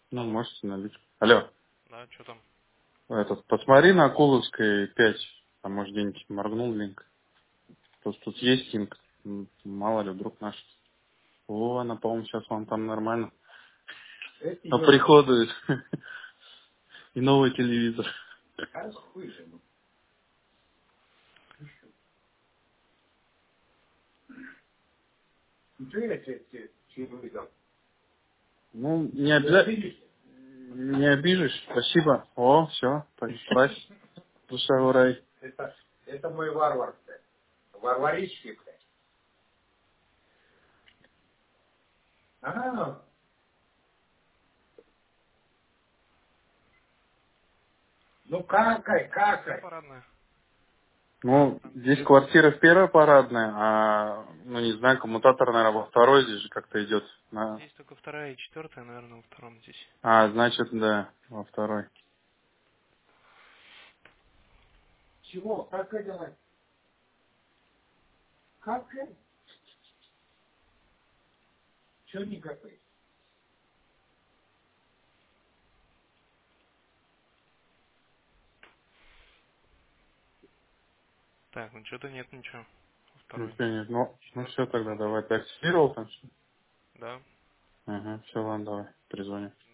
Ну, Алло. можете налить. Алло. Да, что там? Посмотри на Куловской 5. А может где-нибудь моргнул линк. Просто тут есть линк. Мало ли, вдруг наш. О, она, по-моему, сейчас вам там нормально. Оприходует. И новый телевизор. Ну, не обязательно. Не обижусь. Спасибо. О, все. Спасибо. Душа в рай. Какая парадная? А, Ну, здесь квартира в первой парадной, а, ну, не знаю, коммутатор, наверное, во второй здесь же как-то идет. здесь только вторая и четвертая, наверное, во втором здесь. А, значит, да, во второй. Так, ну что-то нет ничего. Во второй. Ничего нет. Ну все Четвертый тогда, пошел. давай. Ты активировал там все? Да. Ага, все, ладно, давай, перезвоню.